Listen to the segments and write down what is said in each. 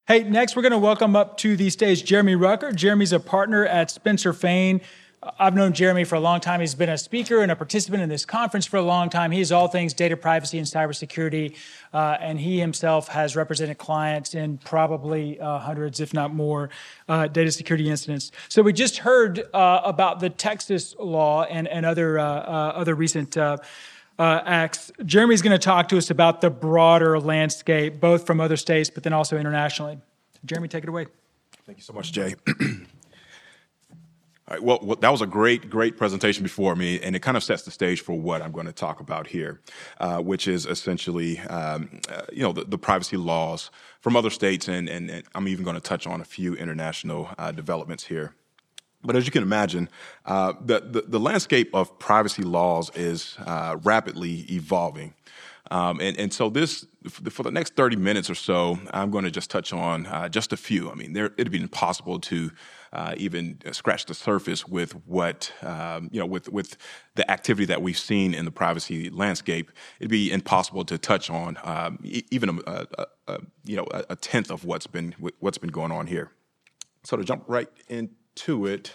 Hey, next we're going to welcome up to the stage Jeremy Rucker. Jeremy's a partner at Spencer Fain. I've known Jeremy for a long time. He's been a speaker and a participant in this conference for a long time. He is all things data privacy and cybersecurity, and he himself has represented clients in probably hundreds, if not more, data security incidents. So we just heard about the Texas law and other recent acts. Jeremy's going to talk to us about the broader landscape, both from other states, but then also internationally. Jeremy, take it away. Thank you so much, Jay. All right, well, that was a great presentation before me, and it kind of sets the stage for what I'm going to talk about here, which is essentially, the privacy laws from other states, and I'm even going to touch on a few international developments here. But as you can imagine, the landscape of privacy laws is rapidly evolving. And so for the next 30 minutes or so, I'm going to just touch on just a few. I mean, it'd be impossible to even scratch the surface with what, with the activity that we've seen in the privacy landscape. It'd be impossible to touch on even a tenth of what's been going on here. So to jump right into it.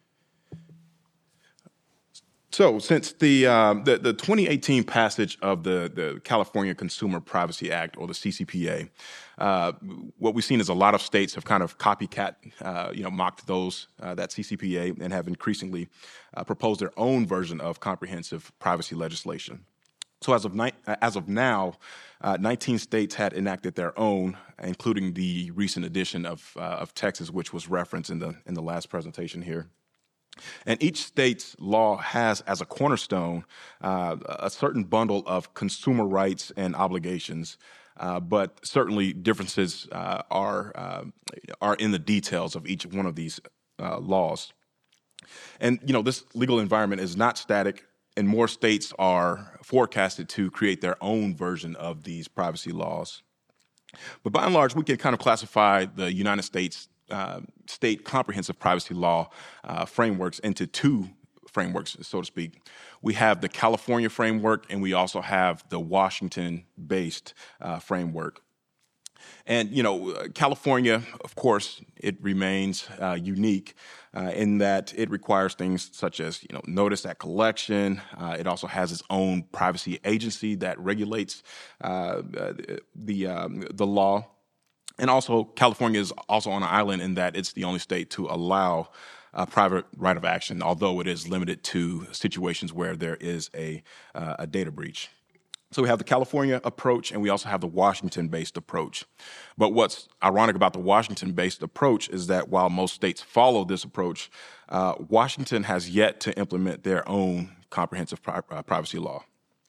So since the 2018 passage of the California Consumer Privacy Act, or the CCPA, what we've seen is a lot of states have kind of copycat, mocked that CCPA, and have increasingly proposed their own version of comprehensive privacy legislation. So as of now, 19 states had enacted their own, including the recent addition of Texas, which was referenced in the last presentation here. And each state's law has as a cornerstone a certain bundle of consumer rights and obligations, but certainly differences are in the details of each one of these laws. And this legal environment is not static, and more states are forecasted to create their own version of these privacy laws. But by and large, we can kind of classify the United States state comprehensive privacy law frameworks into two frameworks, so to speak. We have the California framework, and we also have the Washington-based framework. And, California, of course, it remains unique in that it requires things such as, notice at collection. It also has its own privacy agency that regulates the law. And also, California is also on an island in that it's the only state to allow a private right of action, although it is limited to situations where there is a data breach. So we have the California approach, and we also have the Washington-based approach. But what's ironic about the Washington-based approach is that while most states follow this approach, Washington has yet to implement their own comprehensive privacy law.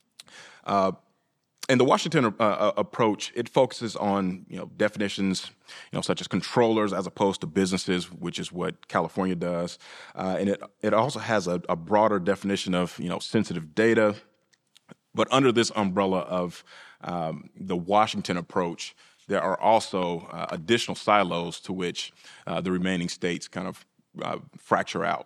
And the Washington approach, it focuses on definitions, such as controllers as opposed to businesses, which is what California does, and it also has a broader definition of sensitive data. But under this umbrella of the Washington approach, there are also additional silos to which the remaining states kind of fracture out.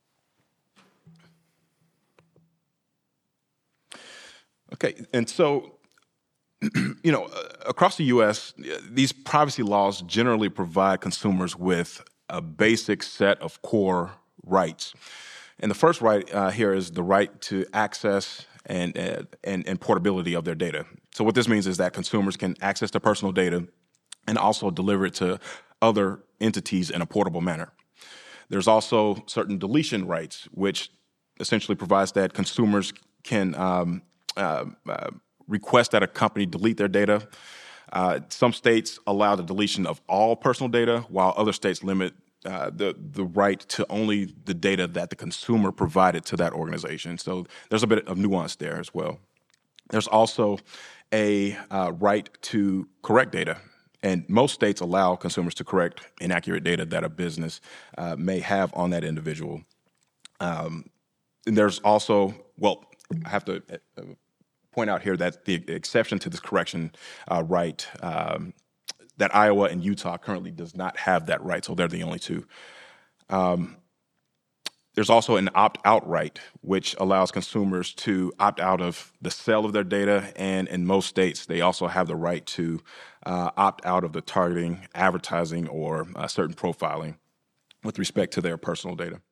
Okay, and so. Across the U.S., these privacy laws generally provide consumers with a basic set of core rights. And the first right here is the right to access and portability of their data. So what this means is that consumers can access their personal data and also deliver it to other entities in a portable manner. There's also certain deletion rights, which essentially provides that consumers can request that a company delete their data. Some states allow the deletion of all personal data, while other states limit the right to only the data that the consumer provided to that organization. So there's a bit of nuance there as well. There's also a right to correct data. And most states allow consumers to correct inaccurate data that a business may have on that individual. And there's also, I have to point out here that the exception to this correction right, that Iowa and Utah currently does not have that right, so they're the only two. There's also an opt-out right, which allows consumers to opt out of the sale of their data. And in most states, they also have the right to opt out of the targeting, advertising, or certain profiling with respect to their personal data.